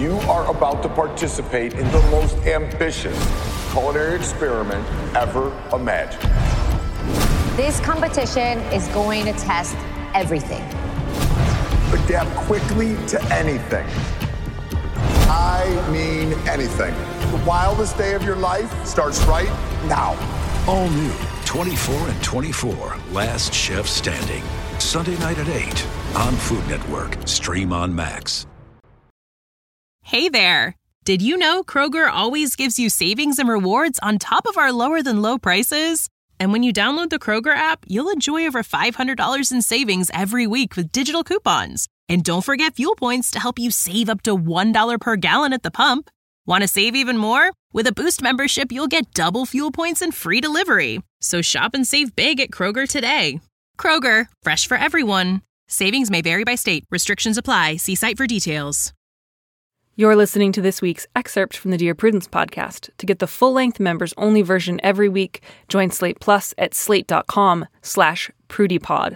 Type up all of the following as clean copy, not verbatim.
You are about to participate in the most ambitious culinary experiment ever imagined. This competition is going to test everything. Adapt quickly to anything. I mean anything. The wildest day of your life starts right now. All new 24 and 24, Last Chef Standing. Sunday night at 8 on Food Network. Stream on Max. Hey there. Did you know Kroger always gives you savings and rewards on top of our lower-than-low prices? And when you download the Kroger app, you'll enjoy over $500 in savings every week with digital coupons. And don't forget fuel points to help you save up to $1 per gallon at the pump. Want to save even more? With a Boost membership, you'll get double fuel points and free delivery. So shop and save big at Kroger today. Kroger, fresh for everyone. Savings may vary by state. Restrictions apply. See site for details. You're listening to this week's excerpt from the Dear Prudence podcast. To get the full-length members-only version every week, join Slate Plus at slate.com/prudypod.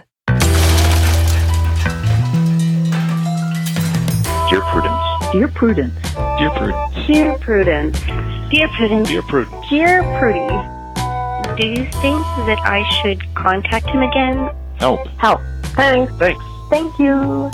Dear Prudence. Dear Prudence. Dear Prudence. Dear Prudence. Dear Prudence. Dear Prudence. Dear Prudy. Do you think that I should contact him again? Help. Help. Thanks. Thanks. Thank you.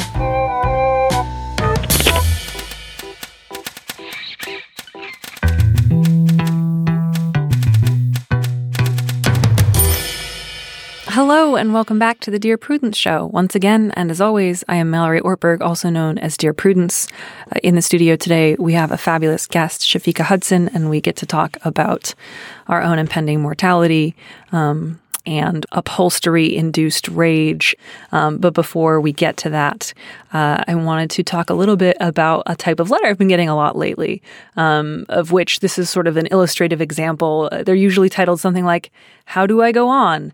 Hello and welcome back to the Dear Prudence Show. Once again, and as always, I am Mallory Ortberg, also known as Dear Prudence. In the studio today, we have a fabulous guest, Shafika Hudson, and we get to talk about our own impending mortality and upholstery-induced rage. But before we get to that, I wanted to talk a little bit about a type of letter I've been getting a lot lately, of which this is sort of an illustrative example. They're usually titled something like, "How do I go on?"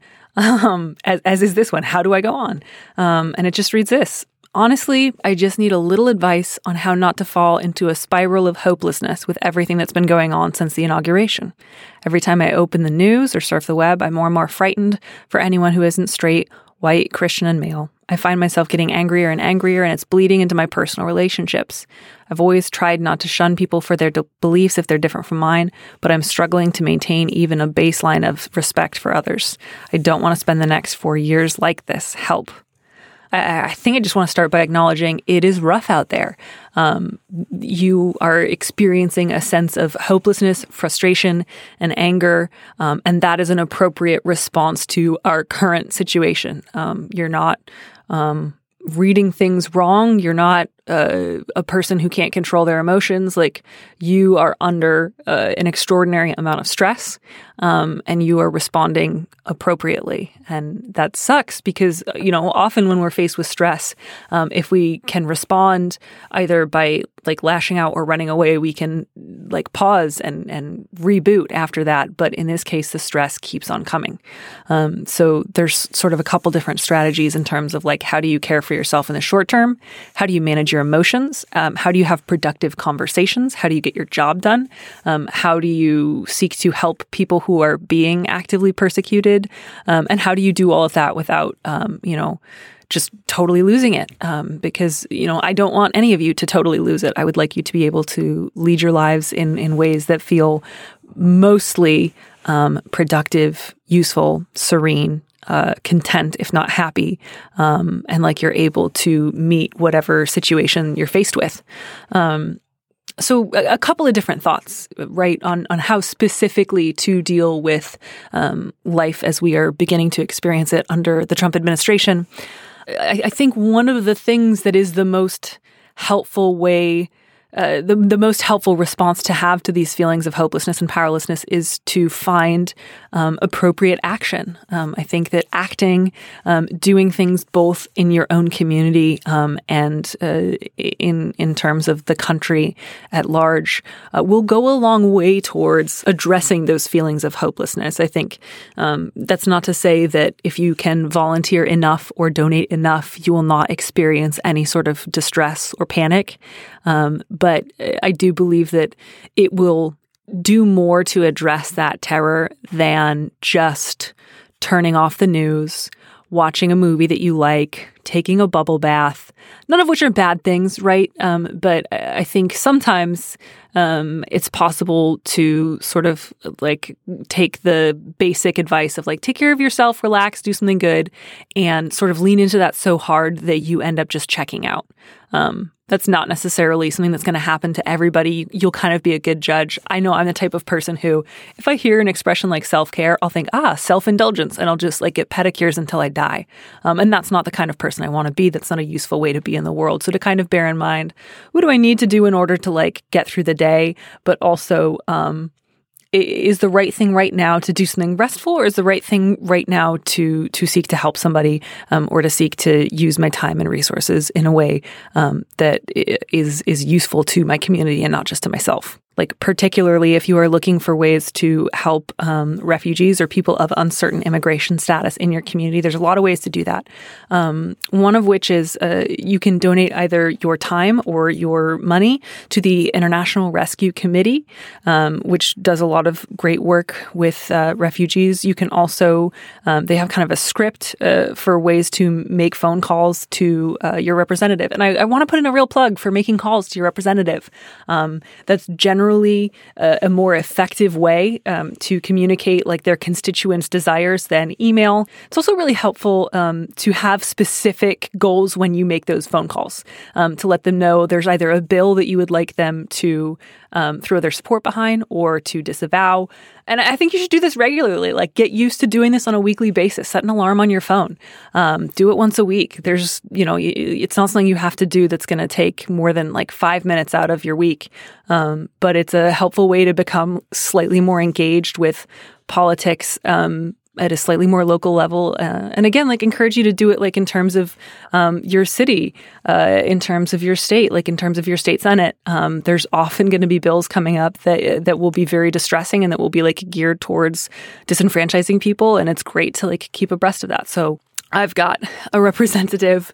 As is this one, "How do I go on?" And it just reads this. Honestly, I just need a little advice on how not to fall into a spiral of hopelessness with everything that's been going on since the inauguration. Every time I open the news or surf the web, I'm more and more frightened for anyone who isn't straight, white, Christian, and male. I find myself getting angrier and angrier, and it's bleeding into my personal relationships. I've always tried not to shun people for their beliefs if they're different from mine, but I'm struggling to maintain even a baseline of respect for others. I don't want to spend the next 4 years like this. Help. I think I just want to start by acknowledging it is rough out there. You are experiencing a sense of hopelessness, frustration, and anger, and that is an appropriate response to our current situation. You're not reading things wrong. You're not a person who can't control their emotions. Like, you are under an extraordinary amount of stress, and you are responding appropriately. And that sucks because, often when we're faced with stress, if we can respond either by lashing out or running away, we can pause and reboot after that. But in this case, the stress keeps on coming. So there's sort of a couple different strategies in terms of how do you care for yourself in the short term? How do you manage your emotions? How do you have productive conversations? How do you get your job done? How do you seek to help people who are being actively persecuted? And how do you do all of that without, just totally losing it? Because, I don't want any of you to totally lose it. I would like you to be able to lead your lives in ways that feel mostly productive, useful, serene, content, if not happy, and like you're able to meet whatever situation you're faced with. So a couple of different thoughts, right, on how specifically to deal with life as we are beginning to experience it under the Trump administration. I think one of the things that is the most helpful way, the most helpful response to have to these feelings of hopelessness and powerlessness is to find appropriate action. I think that acting, doing things both in your own community and in terms of the country at large will go a long way towards addressing those feelings of hopelessness. I think that's not to say that if you can volunteer enough or donate enough, you will not experience any sort of distress or panic. But I do believe that it will do more to address that terror than just turning off the news, watching a movie that you like, taking a bubble bath, none of which are bad things, right? But I think sometimes it's possible to sort of like take the basic advice of like, take care of yourself, relax, do something good, and sort of lean into that so hard that you end up just checking out. That's not necessarily something that's going to happen to everybody. You'll kind of be a good judge. I know I'm the type of person who, if I hear an expression like self-care, I'll think, self-indulgence, and I'll just like get pedicures until I die. And that's not the kind of person I want to be. That's not a useful way to be in the world. So to kind of bear in mind, what do I need to do in order to like get through the day, but also, is the right thing right now to do something restful, or is the right thing right now to seek to help somebody, or to seek to use my time and resources in a way that is useful to my community and not just to myself? Like particularly if you are looking for ways to help refugees or people of uncertain immigration status in your community, there's a lot of ways to do that. One of which is you can donate either your time or your money to the International Rescue Committee, which does a lot of great work with refugees. You can also, they have kind of a script for ways to make phone calls to your representative. And I want to put in a real plug for making calls to your representative. That's generally a more effective way to communicate like their constituents' desires than email. It's also really helpful to have specific goals when you make those phone calls, to let them know there's either a bill that you would like them to throw their support behind or to disavow. And I think you should do this regularly. Like, get used to doing this on a weekly basis. Set an alarm on your phone. Do it once a week. There's, it's not something you have to do that's going to take more than like 5 minutes out of your week. But it's a helpful way to become slightly more engaged with politics at a slightly more local level. And again, like encourage you to do it like in terms of your city, in terms of your state, like in terms of your state senate. There's often going to be bills coming up that will be very distressing and that will be like geared towards disenfranchising people. And it's great to like keep abreast of that. So I've got a representative,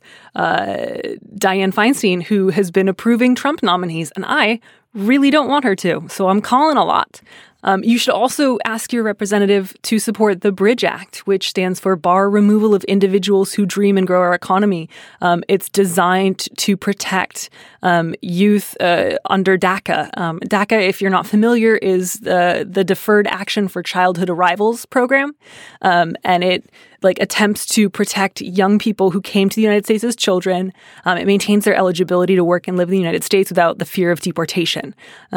Dianne Feinstein, who has been approving Trump nominees, and I really don't want her to. So I'm calling a lot. You should also ask your representative to support the BRIDGE Act, which stands for Bar Removal of Individuals Who Dream and Grow Our Economy. It's designed to protect youth under DACA. DACA, if you're not familiar, is the Deferred Action for Childhood Arrivals program. And it attempts to protect young people who came to the United States as children. It maintains their eligibility to work and live in the United States without the fear of deportation.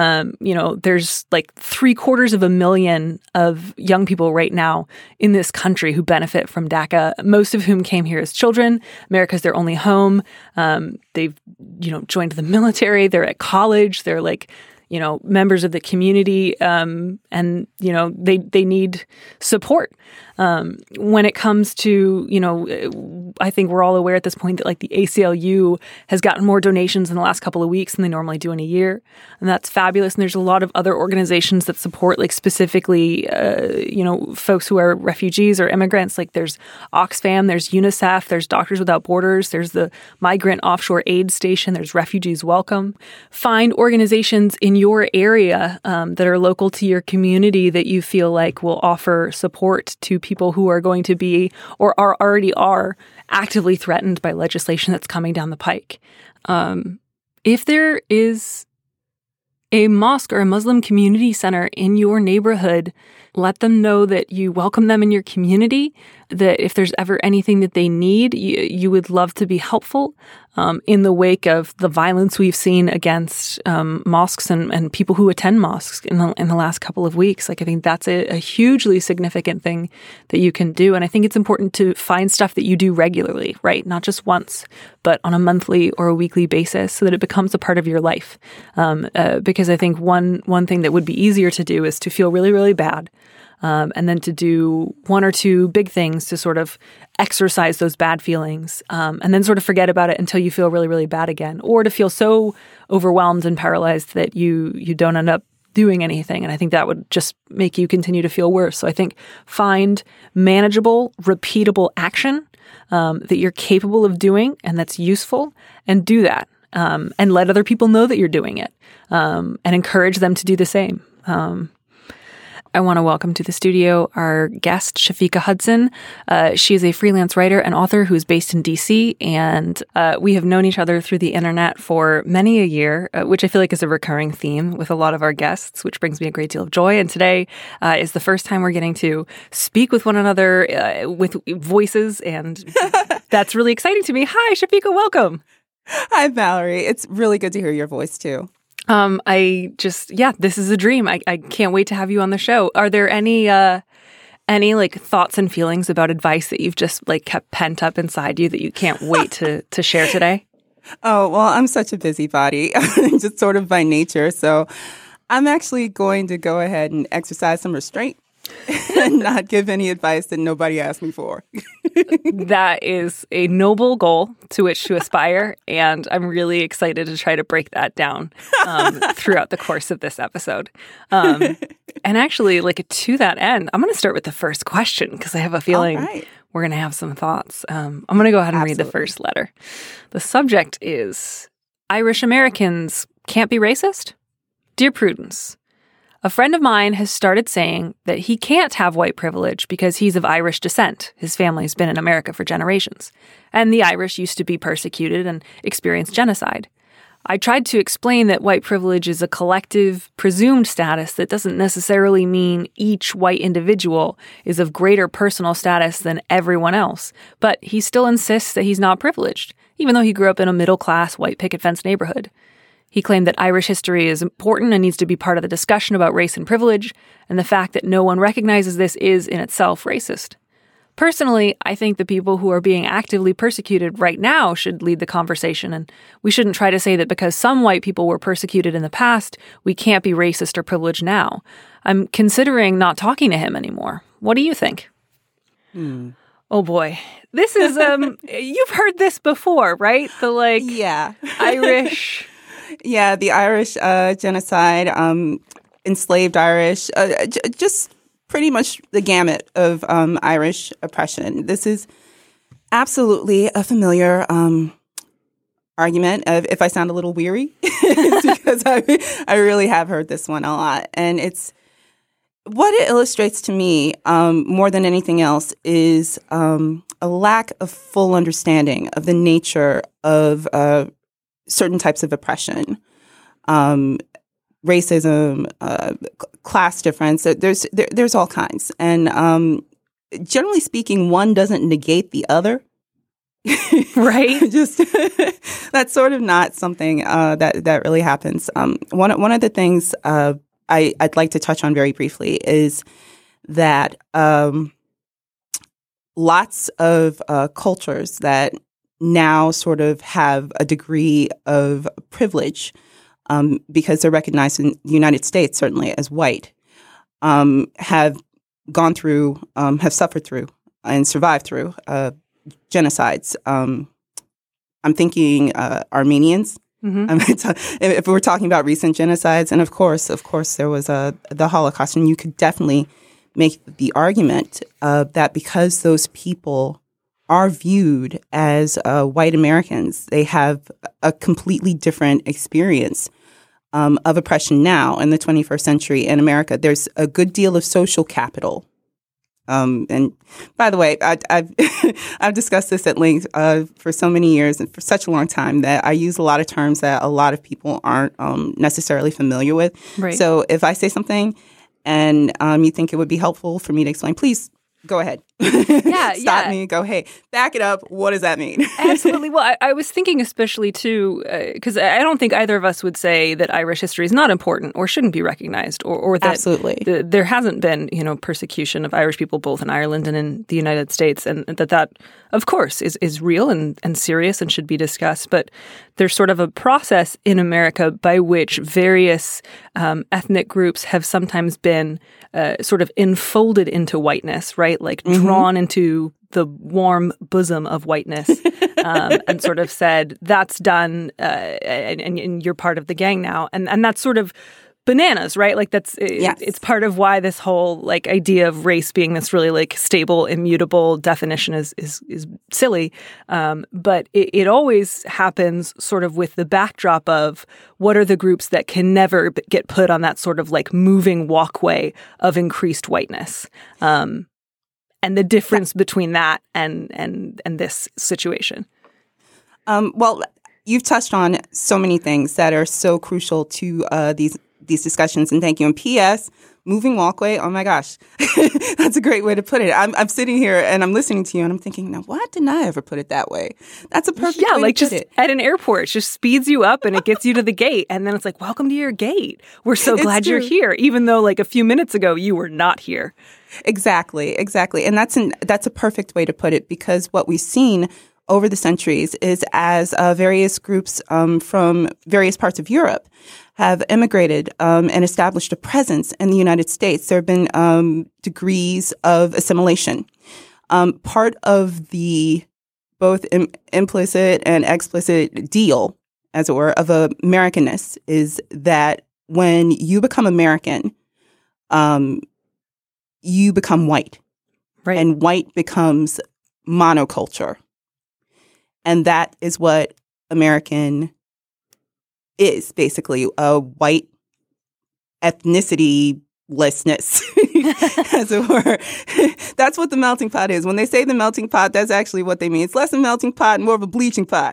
There's like 750,000 of young people right now in this country who benefit from DACA, most of whom came here as children. America's their only home. They've, joined the military. They're at college. They're members of the community, and they need support. When it comes to, I think we're all aware at this point that like the ACLU has gotten more donations in the last couple of weeks than they normally do in a year. And that's fabulous. And there's a lot of other organizations that support like specifically, folks who are refugees or immigrants. Like there's Oxfam, there's UNICEF, there's Doctors Without Borders, there's the Migrant Offshore Aid Station, there's Refugees Welcome. Find organizations in your area that are local to your community that you feel like will offer support to people who are going to be or already are actively threatened by legislation that's coming down the pike. If there is a mosque or a Muslim community center in your neighborhood, let them know that you welcome them in your community, that if there's ever anything that they need, you would love to be helpful. In the wake of the violence we've seen against mosques and people who attend mosques in the last couple of weeks, like I think that's a hugely significant thing that you can do. And I think it's important to find stuff that you do regularly, right? Not just once, but on a monthly or a weekly basis so that it becomes a part of your life. Because I think one thing that would be easier to do is to feel really, really bad. And then to do one or two big things to sort of exercise those bad feelings, and then sort of forget about it until you feel really, really bad again, or to feel so overwhelmed and paralyzed that you don't end up doing anything. And I think that would just make you continue to feel worse. So I think find manageable, repeatable action that you're capable of doing and that's useful, and do that. And let other people know that you're doing it, and encourage them to do the same. I want to welcome to the studio our guest, Shafika Hudson. She is a freelance writer and author who is based in D.C., and we have known each other through the internet for many a year, which I feel like is a recurring theme with a lot of our guests, which brings me a great deal of joy. And today is the first time we're getting to speak with one another with voices, and that's really exciting to me. Hi, Shafika, welcome. Hi, Mallory. It's really good to hear your voice, too. This is a dream. I can't wait to have you on the show. Are there any like thoughts and feelings about advice that you've just like kept pent up inside you that you can't wait to share today? Oh, well, I'm such a busybody, just sort of by nature. So I'm actually going to go ahead and exercise some restraint and not give any advice that nobody asked me for. That is a noble goal to which to aspire, and I'm really excited to try to break that down throughout the course of this episode. And actually, like to that end, I'm going to start with the first question because I have a feeling we're going to have some thoughts. I'm going to go ahead and read the first letter. The subject is, Irish Americans can't be racist? Dear Prudence, a friend of mine has started saying that he can't have white privilege because he's of Irish descent. His family's been in America for generations. And the Irish used to be persecuted and experienced genocide. I tried to explain that white privilege is a collective, presumed status that doesn't necessarily mean each white individual is of greater personal status than everyone else. But he still insists that he's not privileged, even though he grew up in a middle-class white picket fence neighborhood. He claimed that Irish history is important and needs to be part of the discussion about race and privilege, and the fact that no one recognizes this is, in itself, racist. Personally, I think the people who are being actively persecuted right now should lead the conversation, and we shouldn't try to say that because some white people were persecuted in the past, we can't be racist or privileged now. I'm considering not talking to him anymore. What do you think? Oh boy. This is, you've heard this before, right? The Irish... Yeah, the Irish genocide, enslaved Irish, just pretty much the gamut of Irish oppression. This is absolutely a familiar argument. If I sound a little weary, it's because I really have heard this one a lot. And it's what it illustrates to me more than anything else is a lack of full understanding of the nature of certain types of oppression, racism, class difference. There's all kinds, and generally speaking, one doesn't negate the other. Right? Just that's sort of not something that really happens. One of the things I'd like to touch on very briefly is that lots of cultures that now sort of have a degree of privilege because they're recognized in the United States, certainly as white, have gone through, have suffered through and survived through genocides. I'm thinking Armenians. Mm-hmm. If we're talking about recent genocides, and of course, there was the Holocaust, and you could definitely make the argument that because those people are viewed as white Americans, they have a completely different experience of oppression now in the 21st century in America. There's a good deal of social capital. And by the way, I've discussed this at length for so many years and for such a long time that I use a lot of terms that a lot of people aren't necessarily familiar with. Right. So if I say something and you think it would be helpful for me to explain, please go ahead. Stop me. Go, hey, back it up. What does that mean? Absolutely. Well, I was thinking especially, too, because I don't think either of us would say that Irish history is not important or shouldn't be recognized or that Absolutely. There hasn't been, persecution of Irish people both in Ireland and in the United States, and that of course, is real and serious and should be discussed. But there's sort of a process in America by which various ethnic groups have sometimes been sort of enfolded into whiteness, right? Like drawn into the warm bosom of whiteness and sort of said, that's done and you're part of the gang now. And that's sort of bananas, right? Like it's part of why this whole like idea of race being this really like stable, immutable definition is silly. But it always happens sort of with the backdrop of what are the groups that can never get put on that sort of like moving walkway of increased whiteness. And the difference between that and this situation. Well, you've touched on so many things that are so crucial to these discussions, and thank you. And P.S., moving walkway, oh my gosh, that's a great way to put it. I'm sitting here and I'm listening to you and I'm thinking, now why didn't I ever put it that way? That's a perfect way like to put just it. At an airport, it just speeds you up and it gets you to the gate. And then it's like, welcome to your gate. We're so glad you're here, even though like a few minutes ago you were not here. Exactly. And that's a perfect way to put it, because what we've seen over the centuries is as various groups from various parts of Europe have immigrated and established a presence in the United States. There have been degrees of assimilation. Part of the both implicit and explicit deal, as it were, of Americanness is that when you become American, you become white. Right. And white becomes monoculture. And that is what American is, basically, a white ethnicity-lessness, as it were. That's what the melting pot is. When they say the melting pot, that's actually what they mean. It's less a melting pot and more of a bleaching pot,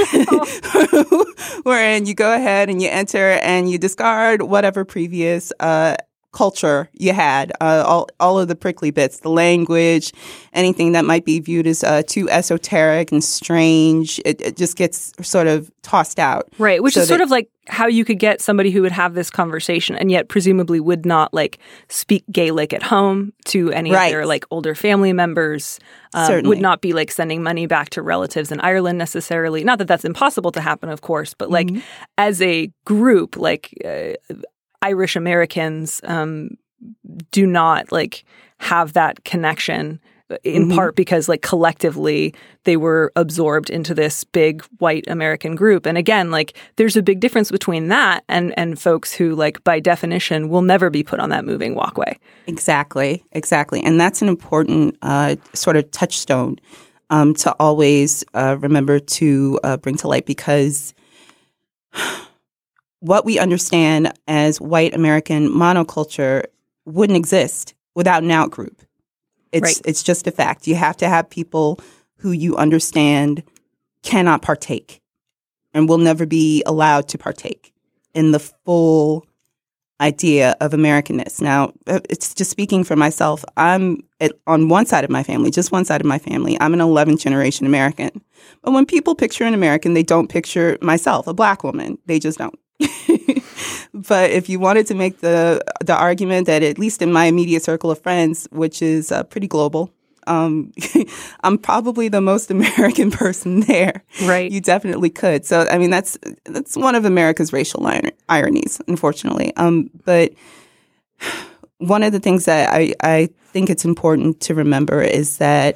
wherein you go ahead and you enter and you discard whatever previous culture you had, all of the prickly bits, the language, anything that might be viewed as too esoteric and strange, it just gets sort of tossed out. Right, which is sort of like how you could get somebody who would have this conversation and yet presumably would not like speak Gaelic at home to any of their like older family members, would not be like sending money back to relatives in Ireland necessarily. Not that that's impossible to happen, of course, but like as a group, like Irish Americans do not like have that connection in part because like collectively they were absorbed into this big white American group. And again, like there's a big difference between that and folks who like by definition will never be put on that moving walkway. Exactly. And that's an important sort of touchstone to always remember to bring to light, because what we understand as white American monoculture wouldn't exist without an out-group. It's just a fact. You have to have people who you understand cannot partake and will never be allowed to partake in the full idea of Americanness. Now, it's just speaking for myself. I'm on one side of my family, just one side of my family. I'm an 11th generation American. But when people picture an American, they don't picture myself, a Black woman. They just don't. But if you wanted to make the argument that at least in my immediate circle of friends, which is pretty global, I'm probably the most American person there. Right. You definitely could. So, I mean, that's one of America's racial ironies, unfortunately. But one of the things that I think it's important to remember is that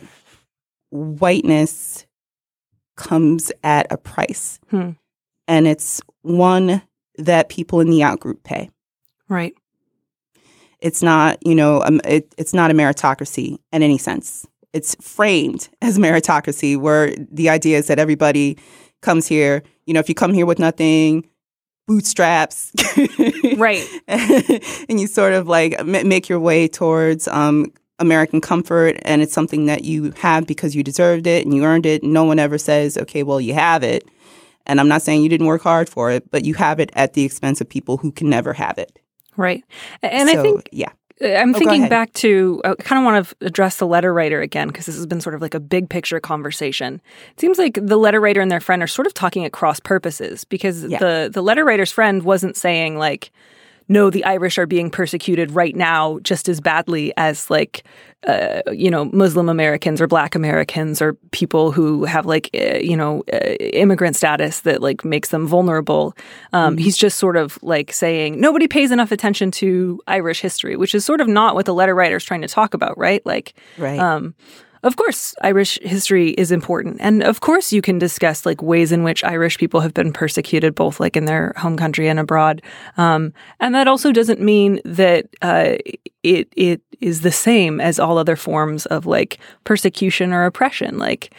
whiteness comes at a price. And it's one that people in the out-group pay. Right. It's not, it's not a meritocracy in any sense. It's framed as meritocracy, where the idea is that everybody comes here, if you come here with nothing, bootstraps. Right. And you sort of like make your way towards American comfort, and it's something that you have because you deserved it and you earned it. And no one ever says, okay, well, you have it. And I'm not saying you didn't work hard for it, but you have it at the expense of people who can never have it. Right. And so, I think, I'm thinking back to, I kind of want to address the letter writer again, because this has been sort of like a big picture conversation. It seems like the letter writer and their friend are sort of talking at cross purposes, because the letter writer's friend wasn't saying like, no, the Irish are being persecuted right now just as badly as like, Muslim Americans or Black Americans or people who have like, immigrant status that like makes them vulnerable. He's just sort of like saying nobody pays enough attention to Irish history, which is sort of not what the letter writer is trying to talk about, right? Like, of course, Irish history is important. And of course, you can discuss like ways in which Irish people have been persecuted, both like in their home country and abroad. And that also doesn't mean that it is the same as all other forms of like persecution or oppression. Like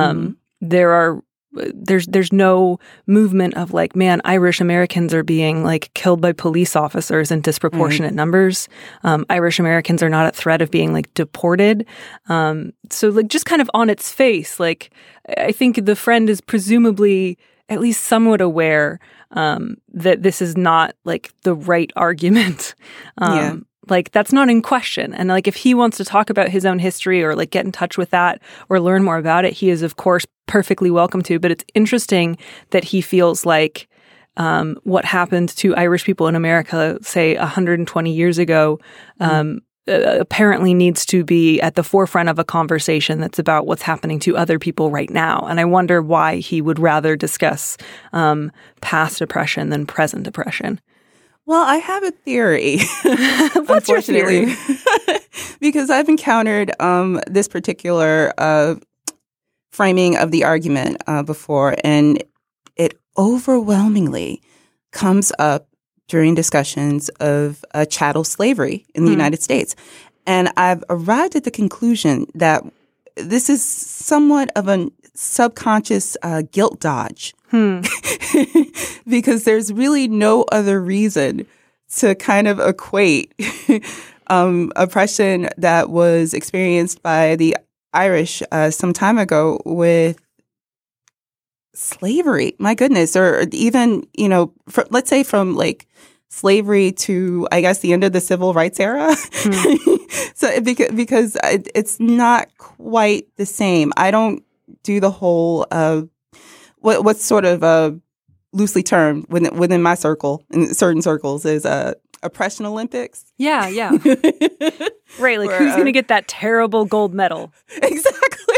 there's no movement of like, man, Irish Americans are being like killed by police officers in disproportionate numbers. Irish Americans are not at threat of being like deported. So like just kind of on its face, like I think the friend is presumably at least somewhat aware that this is not like the right argument. Like that's not in question. And like if he wants to talk about his own history or like get in touch with that or learn more about it, he is of course perfectly welcome to. But it's interesting that he feels like what happened to Irish people in America, say 120 years ago, apparently needs to be at the forefront of a conversation that's about what's happening to other people right now. And I wonder why he would rather discuss past oppression than present oppression. Well, I have a theory. What's your theory? Because I've encountered this particular framing of the argument before, and it overwhelmingly comes up during discussions of chattel slavery in the United States. And I've arrived at the conclusion that this is somewhat of a subconscious guilt dodge. Because there's really no other reason to kind of equate oppression that was experienced by the Irish some time ago with slavery. My goodness. Or even, let's say from like slavery to, I guess, the end of the civil rights era. So because it's not quite the same. I don't do the whole what's sort of loosely termed within my circle, in certain circles, is oppression Olympics. Yeah. Right, like who's going to get that terrible gold medal? Exactly.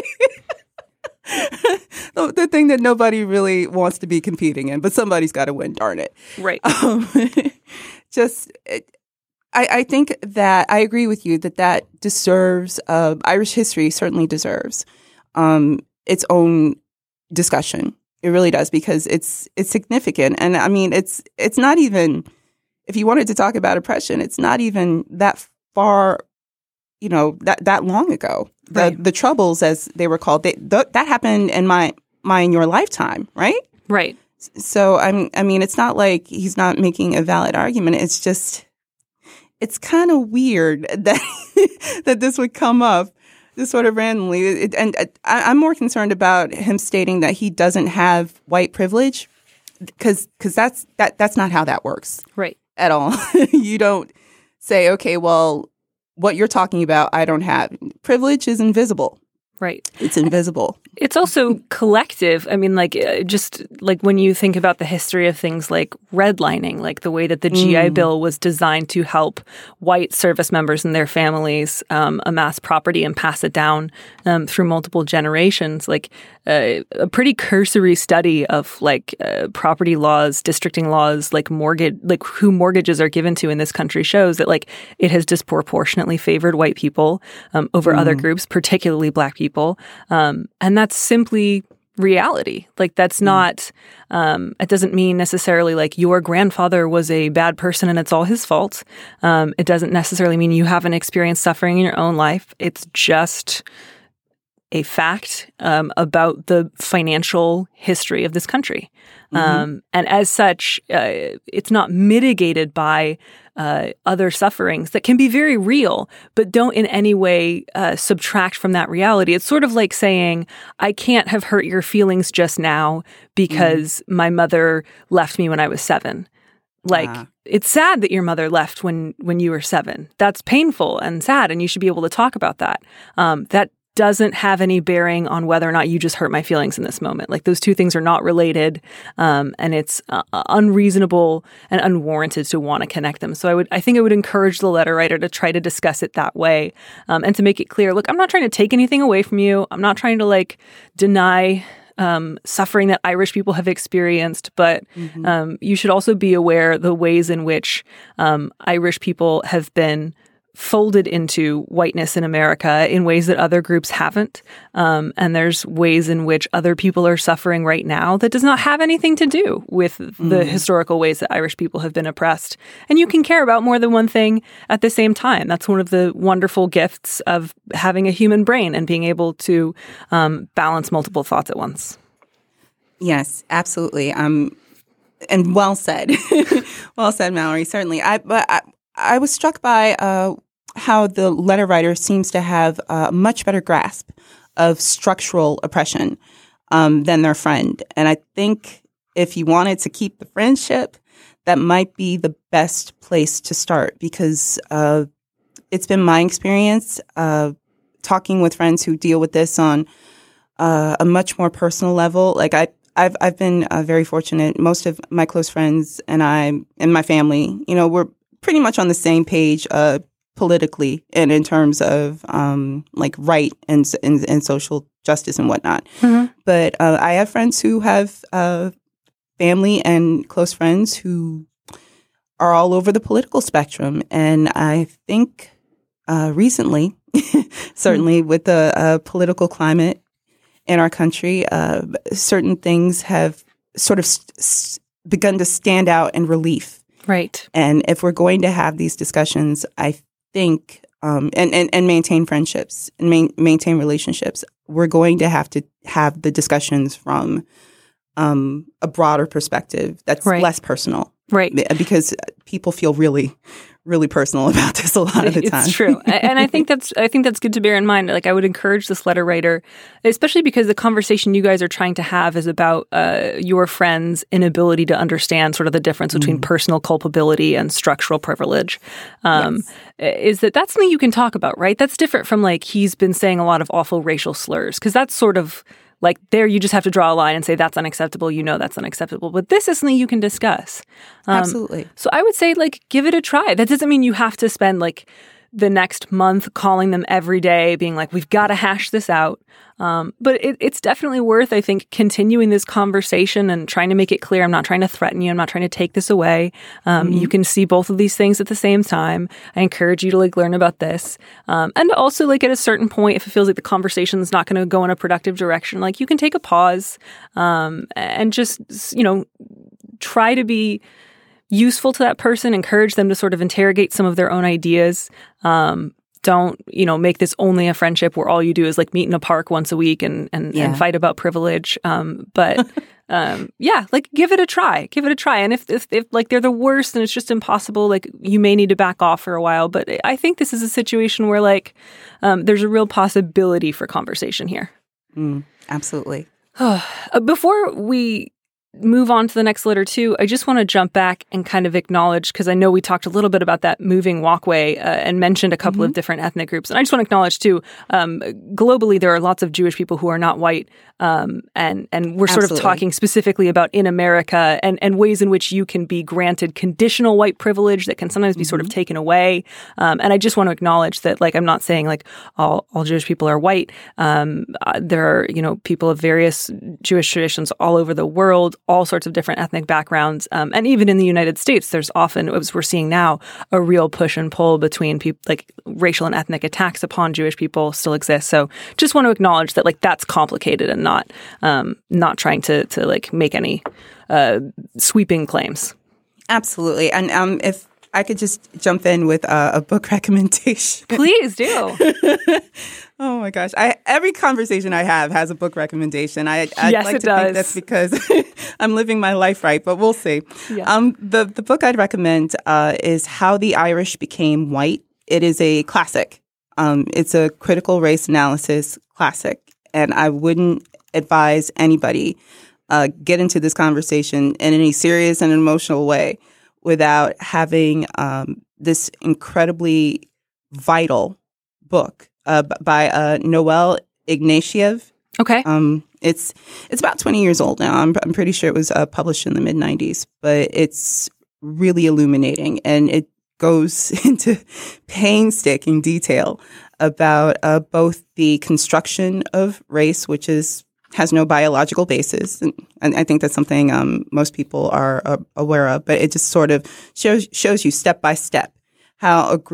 The thing that nobody really wants to be competing in, but somebody's got to win, darn it. Right. I think that I agree with you that deserves, Irish history certainly deserves its own discussion. It really does, because it's significant. And I mean, it's not even, if you wanted to talk about oppression, it's not even that far, that long ago. Right. The Troubles, as they were called, that happened in your lifetime, right? Right. So I mean, it's not like he's not making a valid argument. It's just, it's kind of weird that that this would come up just sort of randomly. And I'm more concerned about him stating that he doesn't have white privilege, because that's not how that works. Right. At all. You don't say, okay, well, what you're talking about, I don't have. Privilege is invisible. Right. It's invisible. It's also collective. I mean, like, just like when you think about the history of things like redlining, like the way that the GI Bill was designed to help white service members and their families amass property and pass it down through multiple generations, like a pretty cursory study of like property laws, districting laws, like mortgage, like who mortgages are given to in this country shows that like it has disproportionately favored white people over other groups, particularly Black people. And that's simply reality. Like that's not, it doesn't mean necessarily like your grandfather was a bad person and it's all his fault. It doesn't necessarily mean you haven't experienced suffering in your own life. It's just a fact about the financial history of this country. And as such, it's not mitigated by other sufferings that can be very real, but don't in any way subtract from that reality. It's sort of like saying, I can't have hurt your feelings just now because my mother left me when I was 7. Like, it's sad that your mother left when you were 7. That's painful and sad, and you should be able to talk about that. That doesn't have any bearing on whether or not you just hurt my feelings in this moment. Like those two things are not related, and it's unreasonable and unwarranted to want to connect them. So I think I would encourage the letter writer to try to discuss it that way, and to make it clear, look, I'm not trying to take anything away from you. I'm not trying to like deny suffering that Irish people have experienced, but you should also be aware the ways in which Irish people have been folded into whiteness in America in ways that other groups haven't. And there's ways in which other people are suffering right now that does not have anything to do with the historical ways that Irish people have been oppressed. And you can care about more than one thing at the same time. That's one of the wonderful gifts of having a human brain and being able to balance multiple thoughts at once. Yes, absolutely. And well said. Well said, Mallory, certainly. I was struck by how the letter writer seems to have a much better grasp of structural oppression than their friend. And I think if you wanted to keep the friendship, that might be the best place to start, because it's been my experience talking with friends who deal with this on a much more personal level. Like I've been very fortunate. Most of my close friends and I and my family, we're pretty much on the same page politically and in terms of like right and social justice and whatnot. Mm-hmm. But I have friends who have family and close friends who are all over the political spectrum. And I think recently, certainly with the political climate in our country, certain things have sort of begun to stand out in relief. Right. And if we're going to have these discussions, I think, and maintain friendships and maintain relationships, we're going to have the discussions from a broader perspective that's less personal. Right. Because people feel really, really personal about this a lot of the time. It's true. And I think that's good to bear in mind. Like, I would encourage this letter writer, especially because the conversation you guys are trying to have is about your friend's inability to understand sort of the difference between personal culpability and structural privilege. Is that's something you can talk about, right? That's different from like, he's been saying a lot of awful racial slurs, because that's sort of like, there you just have to draw a line and say that's unacceptable. That's unacceptable. But this is something you can discuss. Absolutely. So I would say, like, give it a try. That doesn't mean you have to spend like the next month calling them every day, being like, we've got to hash this out. But it's definitely worth, I think, continuing this conversation and trying to make it clear. I'm not trying to threaten you. I'm not trying to take this away. You can see both of these things at the same time. I encourage you to like learn about this. And also, like, at a certain point, if it feels like the conversation is not going to go in a productive direction, like, you can take a pause and just, try to be useful to that person, encourage them to sort of interrogate some of their own ideas. Don't, make this only a friendship where all you do is like meet in a park once a week and fight about privilege. But like, give it a try. And if like they're the worst and it's just impossible, like, you may need to back off for a while. But I think this is a situation where like there's a real possibility for conversation here. Absolutely. Before we move on to the next letter too, I just want to jump back and kind of acknowledge, because I know we talked a little bit about that moving walkway and mentioned a couple of different ethnic groups. And I just want to acknowledge too, globally, there are lots of Jewish people who are not white. And we're sort of talking specifically about in America and ways in which you can be granted conditional white privilege that can sometimes be sort of taken away. And I just want to acknowledge that, like, I'm not saying like all Jewish people are white. There are, people of various Jewish traditions all over the world, all sorts of different ethnic backgrounds. And even in the United States, there's often, as we're seeing now, a real push and pull between people, like racial and ethnic attacks upon Jewish people still exist. So just want to acknowledge that, like, that's complicated and not trying to like make any sweeping claims. Absolutely. And if I could just jump in with a book recommendation. Please do. Oh my gosh. Every conversation I have has a book recommendation. I'd like to think that's because I'm living my life right, but we'll see. Yeah. The book I'd recommend is How the Irish Became White. It is a classic. It's a critical race analysis classic. And I wouldn't advise anybody get into this conversation in any serious and emotional way without having this incredibly vital book by Noel Ignatiev. Okay. It's about 20 years old now. I'm pretty sure it was published in the mid-90s, but it's really illuminating, and it goes into painstaking detail about both the construction of race, which has no biological basis, and I think that's something most people are aware of. But it just sort of shows you step by step how a group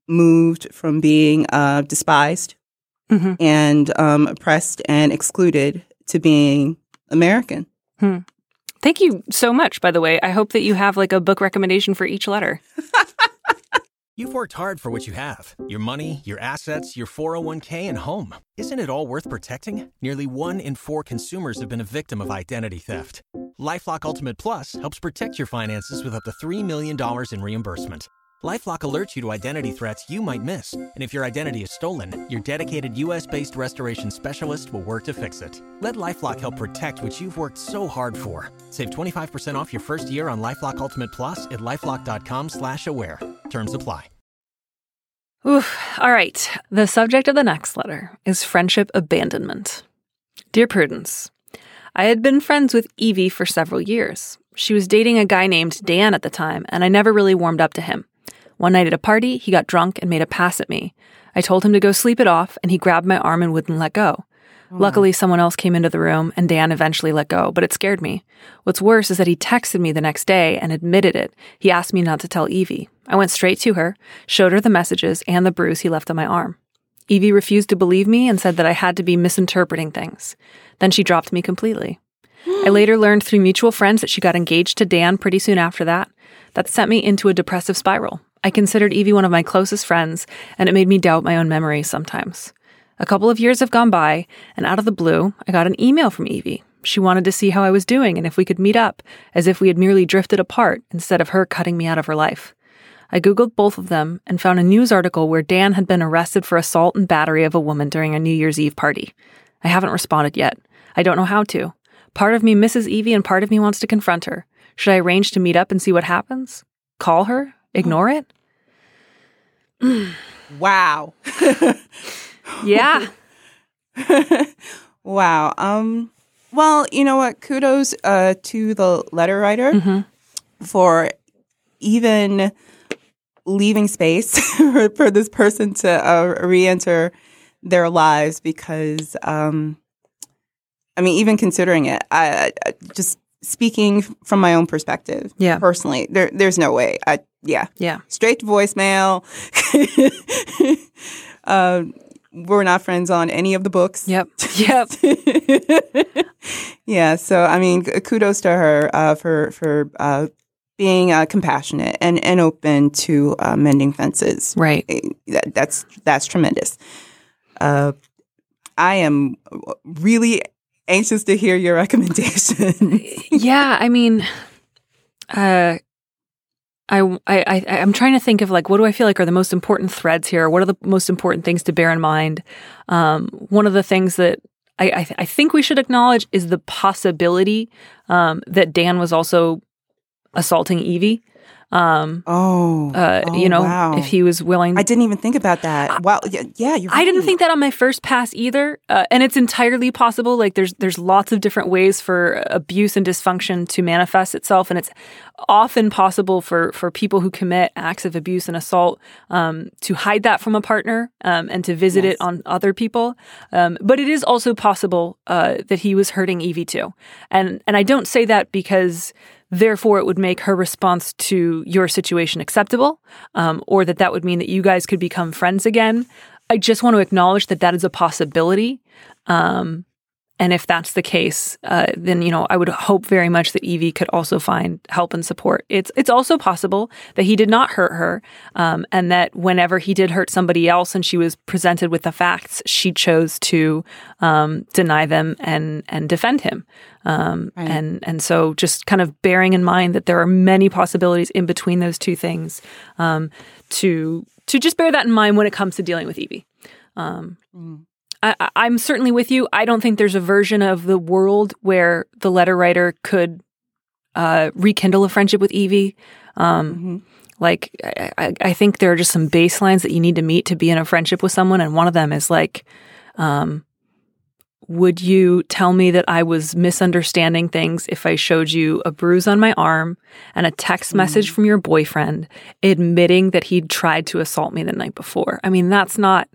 moved from being despised and oppressed and excluded to being American. Thank you so much, by the way. I hope that you have like a book recommendation for each letter. You've worked hard for what you have. Your money, your assets, your 401k, and home. Isn't it all worth protecting? Nearly 1 in 4 consumers have been a victim of identity theft. LifeLock Ultimate Plus helps protect your finances with up to $3 million in reimbursement. LifeLock alerts you to identity threats you might miss. And if your identity is stolen, your dedicated U.S.-based restoration specialist will work to fix it. Let LifeLock help protect what you've worked so hard for. Save 25% off your first year on LifeLock Ultimate Plus at LifeLock.com/aware. Terms apply. Oof. All right. The subject of the next letter is friendship abandonment. Dear Prudence, I had been friends with Evie for several years. She was dating a guy named Dan at the time, and I never really warmed up to him. One night at a party, he got drunk and made a pass at me. I told him to go sleep it off, and he grabbed my arm and wouldn't let go. Luckily, someone else came into the room, and Dan eventually let go, but it scared me. What's worse is that he texted me the next day and admitted it. He asked me not to tell Evie. I went straight to her, showed her the messages and the bruise he left on my arm. Evie refused to believe me and said that I had to be misinterpreting things. Then she dropped me completely. I later learned through mutual friends that she got engaged to Dan pretty soon after that. That sent me into a depressive spiral. I considered Evie one of my closest friends, and it made me doubt my own memories sometimes. A couple of years have gone by, and out of the blue, I got an email from Evie. She wanted to see how I was doing and if we could meet up, as if we had merely drifted apart instead of her cutting me out of her life. I Googled both of them and found a news article where Dan had been arrested for assault and battery of a woman during a New Year's Eve party. I haven't responded yet. I don't know how to. Part of me misses Evie and part of me wants to confront her. Should I arrange to meet up and see what happens? Call her? Ignore it? Wow. Yeah. Wow. Well, you know what? Kudos to the letter writer for even leaving space for this person to re-enter their lives because, I mean, even considering it, I just speaking from my own perspective, personally, there's no way. Straight to voicemail. We're not friends on any of the books. Yep. Yeah. So, I mean, kudos to her for being compassionate and open to mending fences. Right. That's tremendous. I am really anxious to hear your recommendation. Yeah. I mean, I'm trying to think of like, what do I feel like are the most important threads here? What are the most important things to bear in mind? One of the things that I think we should acknowledge is the possibility that Dan was also assaulting Evie. Wow. If he was willing. I didn't even think about that. Wow. Yeah, you're right. I didn't think that on my first pass either. And it's entirely possible. Like there's lots of different ways for abuse and dysfunction to manifest itself. And it's often possible for people who commit acts of abuse and assault to hide that from a partner and to visit it on other people. But it is also possible that he was hurting Evie too. And I don't say that because therefore, it would make her response to your situation acceptable, or that would mean that you guys could become friends again. I just want to acknowledge that that is a possibility. And if that's the case, then, I would hope very much that Evie could also find help and support. It's also possible that he did not hurt her, and that whenever he did hurt somebody else and she was presented with the facts, she chose to deny them and defend him. Right. And so just kind of bearing in mind that there are many possibilities in between those two things, to just bear that in mind when it comes to dealing with Evie. I'm certainly with you. I don't think there's a version of the world where the letter writer could rekindle a friendship with Evie. Like, I think there are just some baselines that you need to meet to be in a friendship with someone. And one of them is like, would you tell me that I was misunderstanding things if I showed you a bruise on my arm and a text message from your boyfriend admitting that he'd tried to assault me the night before? I mean, that's not...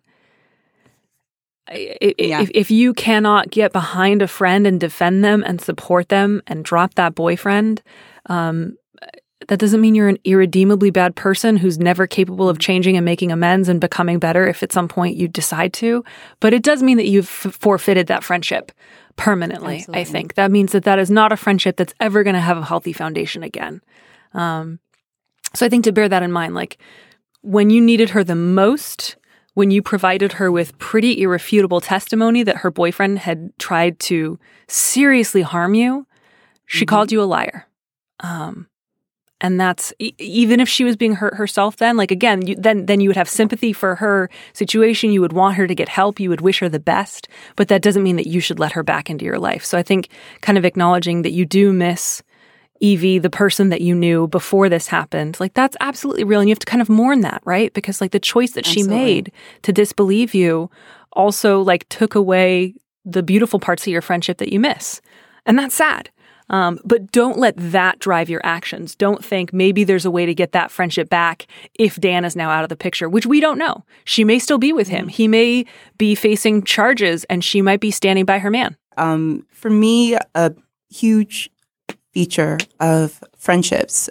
If you cannot get behind a friend and defend them and support them and drop that boyfriend, that doesn't mean you're an irredeemably bad person who's never capable of changing and making amends and becoming better if at some point you decide to. But it does mean that you've forfeited that friendship permanently. Absolutely. I think that means that is not a friendship that's ever going to have a healthy foundation again. So I think to bear that in mind, like when you needed her the most, when you provided her with pretty irrefutable testimony that her boyfriend had tried to seriously harm you, she called you a liar. And that's even if she was being hurt herself. Then, like again, then you would have sympathy for her situation. You would want her to get help. You would wish her the best. But that doesn't mean that you should let her back into your life. So I think kind of acknowledging that you do miss Evie, the person that you knew before this happened, like that's absolutely real, and you have to kind of mourn that, right? Because like the choice that she made to disbelieve you also like took away the beautiful parts of your friendship that you miss, and that's sad. But don't let that drive your actions. Don't think maybe there's a way to get that friendship back if Dan is now out of the picture, which we don't know. She may still be with him. He may be facing charges and she might be standing by her man. For me, a huge feature of friendships,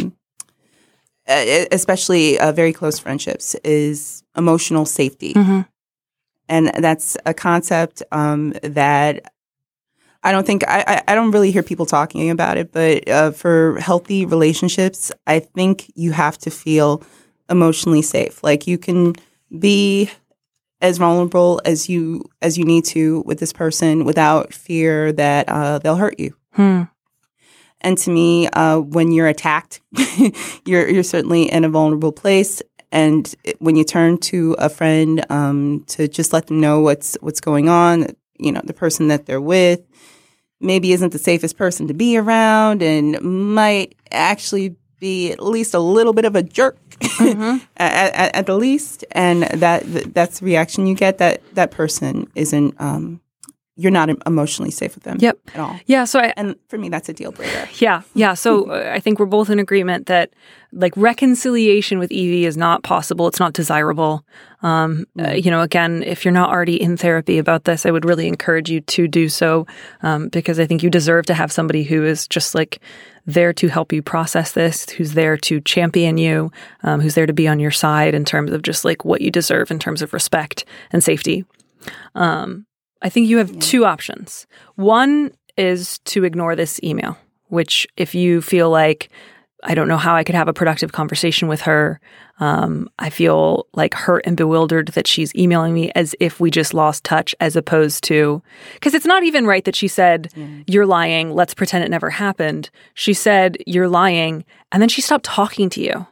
especially very close friendships, is emotional safety. And that's a concept that I don't think I don't really hear people talking about it, but for healthy relationships, I think you have to feel emotionally safe. Like you can be as vulnerable as you need to with this person without fear that they'll hurt you. And to me, when you're attacked, you're certainly in a vulnerable place. And when you turn to a friend to just let them know what's going on, you know, the person that they're with maybe isn't the safest person to be around and might actually be at least a little bit of a jerk at the least. And that's the reaction you get, that person isn't you're not emotionally safe with them at all. Yeah. So and for me, that's a deal breaker. Yeah. So I think we're both in agreement that like reconciliation with Evie is not possible. It's not desirable. You know, again, if you're not already in therapy about this, I would really encourage you to do so because I think you deserve to have somebody who is just like there to help you process this, who's there to champion you, who's there to be on your side in terms of just like what you deserve in terms of respect and safety. I think you have two options. One is to ignore this email, which if you feel like, I don't know how I could have a productive conversation with her, I feel like hurt and bewildered that she's emailing me as if we just lost touch, as opposed to, because it's not even right that she said, you're lying, let's pretend it never happened. She said, you're lying, and then she stopped talking to you.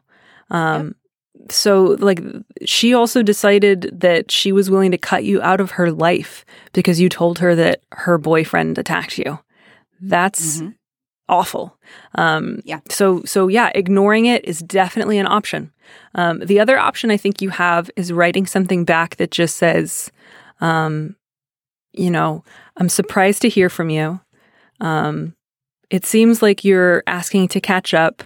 So, like, she also decided that she was willing to cut you out of her life because you told her that her boyfriend attacked you. That's awful. So ignoring it is definitely an option. The other option I think you have is writing something back that just says, you know, I'm surprised to hear from you. It seems like you're asking to catch up.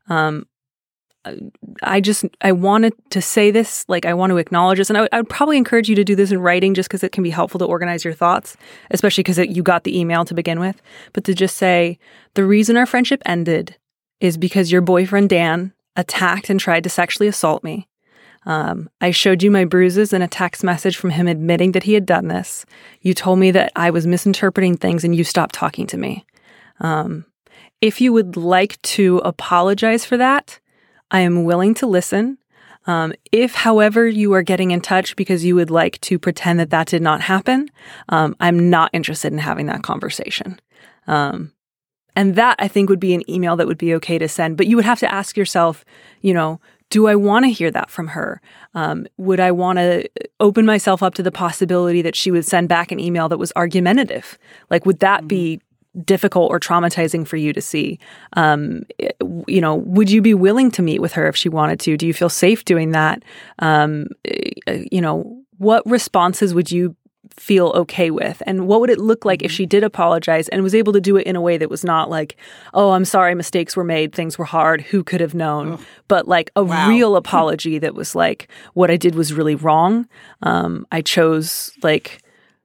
I wanted to say this, like I want to acknowledge this, and I would probably encourage you to do this in writing just because it can be helpful to organize your thoughts, especially because you got the email to begin with, but to just say, the reason our friendship ended is because your boyfriend Dan attacked and tried to sexually assault me. I showed you my bruises and a text message from him admitting that he had done this. You told me that I was misinterpreting things and you stopped talking to me. If you would like to apologize for that, I am willing to listen. If, however, you are getting in touch because you would like to pretend that that did not happen, I'm not interested in having that conversation. And that, I think, would be an email that would be okay to send. But you would have to ask yourself, you know, do I want to hear that from her? Would I want to open myself up to the possibility that she would send back an email that was argumentative? Like, would that be difficult or traumatizing for you to see? You know, would you be willing to meet with her if she wanted to? Do you feel safe doing that? You know, what responses would you feel okay with? And what would it look like if she did apologize and was able to do it in a way that was not like, oh, I'm sorry, mistakes were made, things were hard, who could have known? But like a real apology that was like, what I did was really wrong. I chose like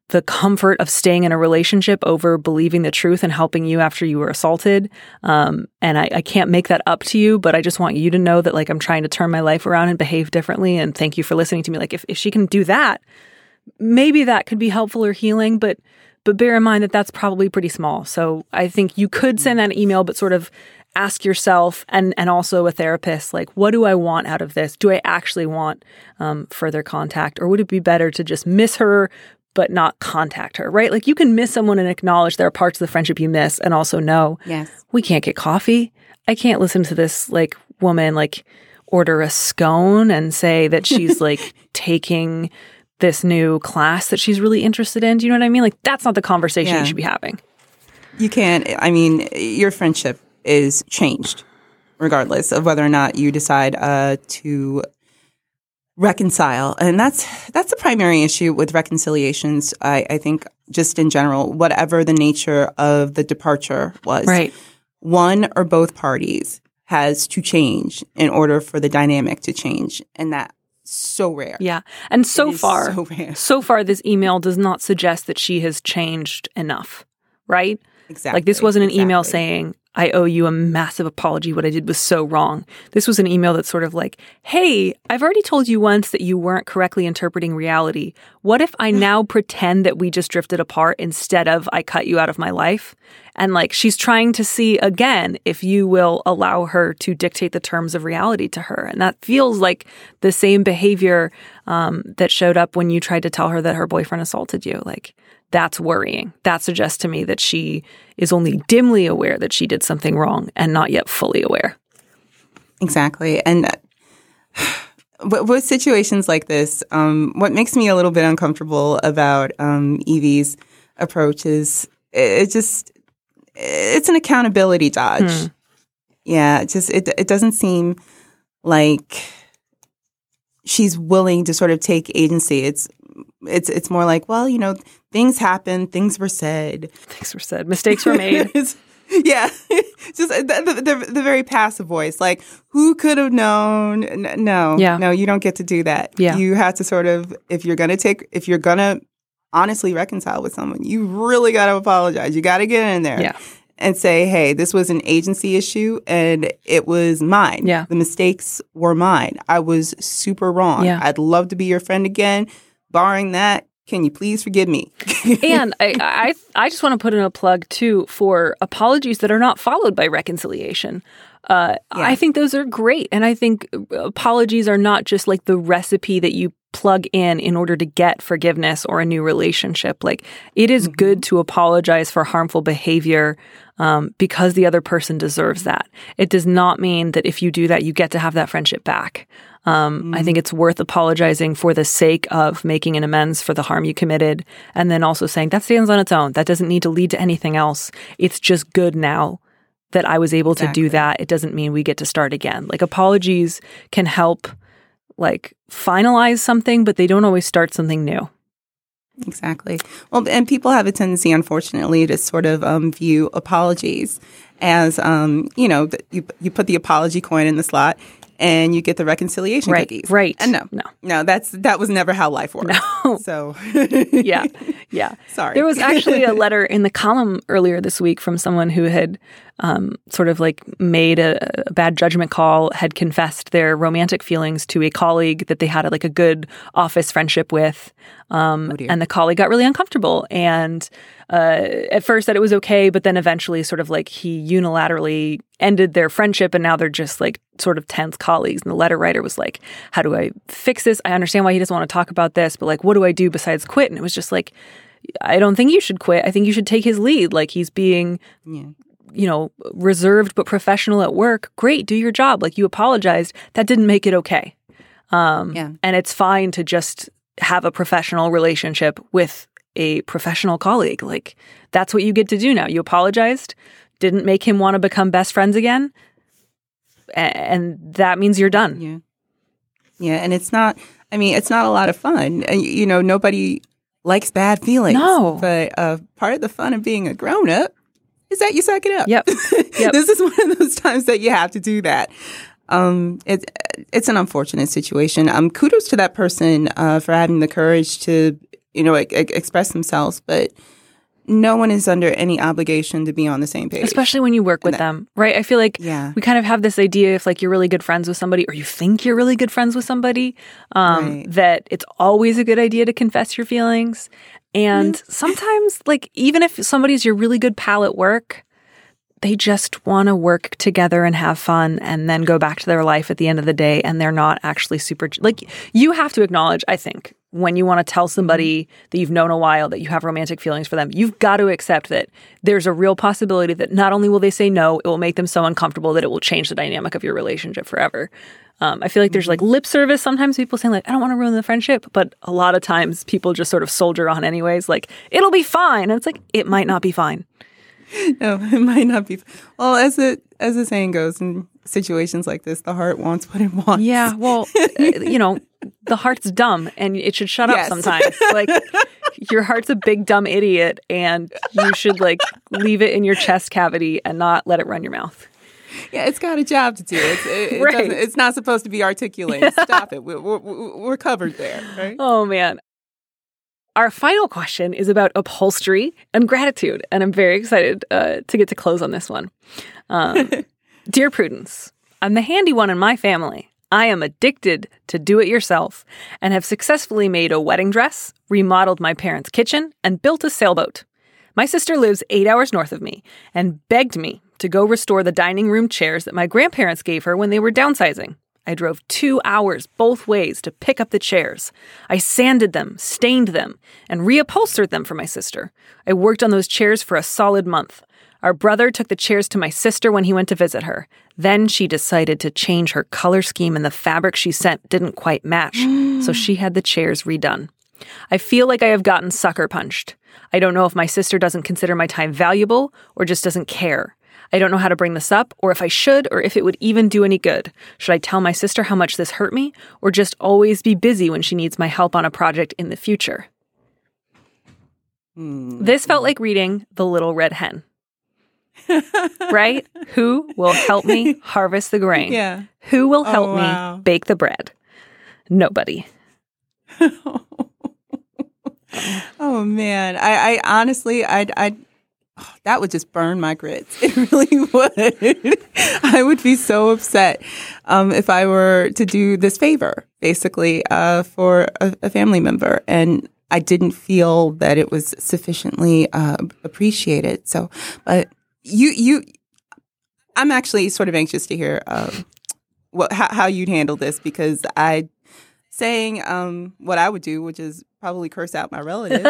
the comfort of staying in a relationship over believing the truth and helping you after you were assaulted. And I can't make that up to you, but I just want you to know that like I'm trying to turn my life around and behave differently. And thank you for listening to me. Like if she can do that, maybe that could be helpful or healing, but bear in mind that that's probably pretty small. So I think you could send that email, but sort of ask yourself and also a therapist, like, what do I want out of this? Do I actually want further contact? Or would it be better to just miss her but not contact her, right? Like you can miss someone and acknowledge there are parts of the friendship you miss and also know, yes, we can't get coffee. I can't listen to this like woman like order a scone and say that she's like taking this new class that she's really interested in. Do you know what I mean? Like that's not the conversation you should be having. You can't. I mean, your friendship is changed regardless of whether or not you decide to reconcile. And that's the primary issue with reconciliations, I think, just in general, whatever the nature of the departure was. Right. One or both parties has to change in order for the dynamic to change. And that's so rare. Yeah. And so far, this email does not suggest that she has changed enough, right? Exactly. Like this wasn't an email saying, I owe you a massive apology. What I did was so wrong. This was an email that's sort of like, hey, I've already told you once that you weren't correctly interpreting reality. What if I now pretend that we just drifted apart instead of I cut you out of my life? And like she's trying to see again if you will allow her to dictate the terms of reality to her. And that feels like the same behavior that showed up when you tried to tell her that her boyfriend assaulted you. Like that's worrying. That suggests to me that she is only dimly aware that she did something wrong and not yet fully aware. Exactly. And with situations like this, what makes me a little bit uncomfortable about Evie's approach is it's an accountability dodge. Yeah, it doesn't seem like she's willing to sort of take agency. It's more like, well, you know, things happened, things were said. Mistakes were made. Yeah. Just the very passive voice. Like, who could have known? No, you don't get to do that. Yeah. You have to sort of, if you're going to honestly reconcile with someone, you really got to apologize. You got to get in there and say, hey, this was an agency issue and it was mine. Yeah. The mistakes were mine. I was super wrong. Yeah. I'd love to be your friend again. Barring that, can you please forgive me? And I just want to put in a plug, too, for apologies that are not followed by reconciliation. I think those are great. And I think apologies are not just like the recipe that you plug in order to get forgiveness or a new relationship. Like it is good to apologize for harmful behavior because the other person deserves that. It does not mean that if you do that, you get to have that friendship back. I think it's worth apologizing for the sake of making an amends for the harm you committed. And then also saying that stands on its own. That doesn't need to lead to anything else. It's just good now that I was able to do that. It doesn't mean we get to start again. Like apologies can help like finalize something, but they don't always start something new. Exactly. Well, and people have a tendency, unfortunately, to sort of view apologies as, you put the apology coin in the slot and you get the reconciliation cookies. Right. And no, that was never how life worked. No. So yeah. Sorry. There was actually a letter in the column earlier this week from someone who had sort of like made a bad judgment call, had confessed their romantic feelings to a colleague that they had like a good office friendship with. And the colleague got really uncomfortable and at first said it was okay, but then eventually sort of like he unilaterally ended their friendship and now they're just like sort of tense colleagues. And the letter writer was like, how do I fix this? I understand why he doesn't want to talk about this, but like, what do I do besides quit? And it was just like, I don't think you should quit. I think you should take his lead. Like he's being, reserved but professional at work. Great, do your job. Like you apologized. That didn't make it okay. And it's fine to just have a professional relationship with a professional colleague. Like that's what you get to do now. You apologized, didn't make him want to become best friends again. And that means you're done. Yeah. And it's not a lot of fun. And, nobody likes bad feelings. No. But part of the fun of being a grown up is that you suck it up. Yep. This is one of those times that you have to do that. It's an unfortunate situation. Kudos to that person for having the courage to express themselves, but no one is under any obligation to be on the same page. Especially when you work with them, right? I feel like we kind of have this idea if like you're really good friends with somebody or you think you're really good friends with somebody, that it's always a good idea to confess your feelings. And sometimes, like, even if somebody's your really good pal at work, they just want to work together and have fun and then go back to their life at the end of the day, and they're not actually super... Like, you have to acknowledge, I think, when you want to tell somebody that you've known a while that you have romantic feelings for them, you've got to accept that there's a real possibility that not only will they say no, it will make them so uncomfortable that it will change the dynamic of your relationship forever. I feel like there's like lip service. Sometimes people saying like, I don't want to ruin the friendship. But a lot of times people just sort of soldier on anyways. Like, it'll be fine. And it's like, it might not be fine. No, it might not be. Well, as the saying goes, in situations like this, the heart wants what it wants. Yeah, well, the heart's dumb and it should shut up sometimes. Like, your heart's a big dumb idiot and you should like leave it in your chest cavity and not let it run your mouth. Yeah, it's got a job to do. It's not supposed to be articulated. Stop it. We're covered there, right? Oh, man. Our final question is about upholstery and gratitude, and I'm very excited to get to close on this one. Dear Prudence, I'm the handy one in my family. I am addicted to do-it-yourself and have successfully made a wedding dress, remodeled my parents' kitchen, and built a sailboat. My sister lives 8 hours north of me and begged me to go restore the dining room chairs that my grandparents gave her when they were downsizing. I drove 2 hours both ways to pick up the chairs. I sanded them, stained them, and reupholstered them for my sister. I worked on those chairs for a solid month. Our brother took the chairs to my sister when he went to visit her. Then she decided to change her color scheme and the fabric she sent didn't quite match, so she had the chairs redone. I feel like I have gotten sucker punched. I don't know if my sister doesn't consider my time valuable or just doesn't care. I don't know how to bring this up, or if I should, or if it would even do any good. Should I tell my sister how much this hurt me, or just always be busy when she needs my help on a project in the future? This felt like reading The Little Red Hen. Right? Who will help me harvest the grain? Yeah. Who will help me bake the bread? Nobody. Oh, man. I honestly, that would just burn my grits. It really would. I would be so upset if I were to do this favor, basically, for a family member. And I didn't feel that it was sufficiently appreciated. So, but I'm actually sort of anxious to hear how you'd handle this, because saying what I would do, which is probably curse out my relative.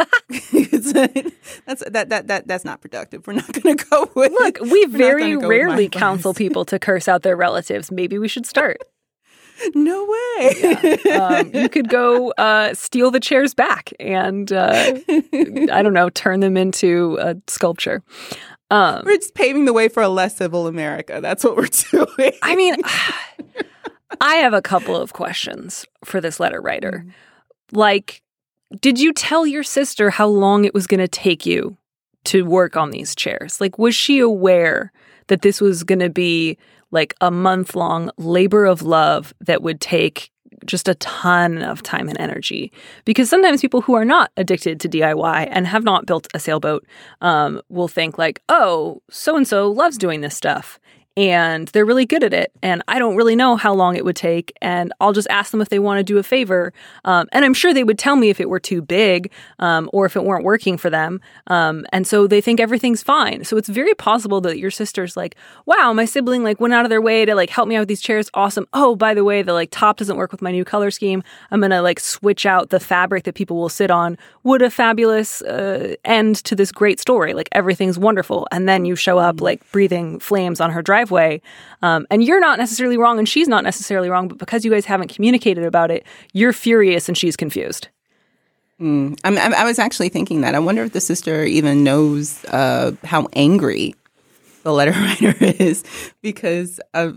That's not productive. We're not going to go with. Look, we very rarely counsel people to curse out their relatives. Maybe we should start. No way. Yeah. You could go steal the chairs back and I don't know, turn them into a sculpture. We're just paving the way for a less civil America. That's what we're doing. I mean, I have a couple of questions for this letter writer. Like, did you tell your sister how long it was going to take you to work on these chairs? Like, was she aware that this was going to be like a month-long labor of love that would take just a ton of time and energy? Because sometimes people who are not addicted to DIY and have not built a sailboat will think like, oh, so-and-so loves doing this stuff. And they're really good at it. And I don't really know how long it would take. And I'll just ask them if they want to do a favor. And I'm sure they would tell me if it were too big or if it weren't working for them. And so they think everything's fine. So it's very possible that your sister's like, wow, my sibling like went out of their way to like help me out with these chairs. Awesome. Oh, by the way, the like top doesn't work with my new color scheme. I'm going to like switch out the fabric that people will sit on. What a fabulous end to this great story. Like everything's wonderful. And then you show up like breathing flames on her driveway. And you're not necessarily wrong and she's not necessarily wrong, but because you guys haven't communicated about it, you're furious and she's confused. I was actually thinking that. I wonder if the sister even knows how angry the letter writer is, because it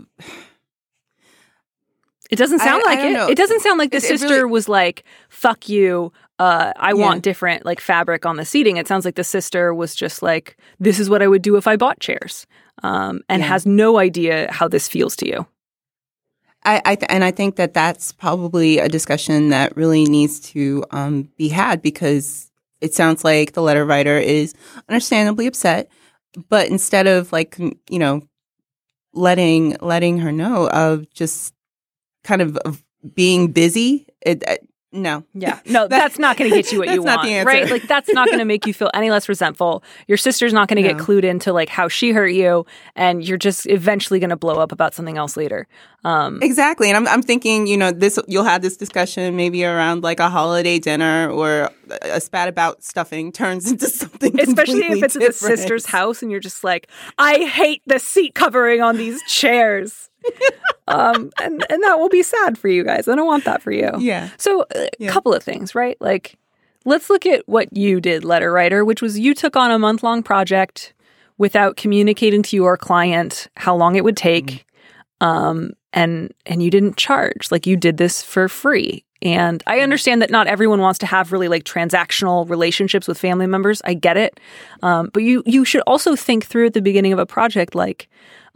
doesn't sound like it. It doesn't sound like the sister really was like, fuck you. I want different like fabric on the seating. It sounds like the sister was just like, this is what I would do if I bought chairs. And has no idea how this feels to you. I think that that's probably a discussion that really needs to be had, because it sounds like the letter writer is understandably upset, but instead of letting her know of just kind of being busy, no. Yeah. No, that's not going to get you what you want, not the answer. right? Like, that's not going to make you feel any less resentful. Your sister's not going to get clued into like how she hurt you, and you're just eventually going to blow up about something else later. Exactly. And I'm thinking, you'll have this discussion maybe around like a holiday dinner, or a spat about stuffing turns into something especially if it's different. at the sister's house and you're just like, I hate the seat covering on these chairs. And that will be sad for you guys. I don't want that for you. Yeah. So a couple of things, right? Like, let's look at what you did, letter writer, which was you took on a month-long project without communicating to your client how long it would take. And you didn't charge. Like, you did this for free. And I understand that not everyone wants to have really like transactional relationships with family members. I get it. But you should also think through at the beginning of a project, like,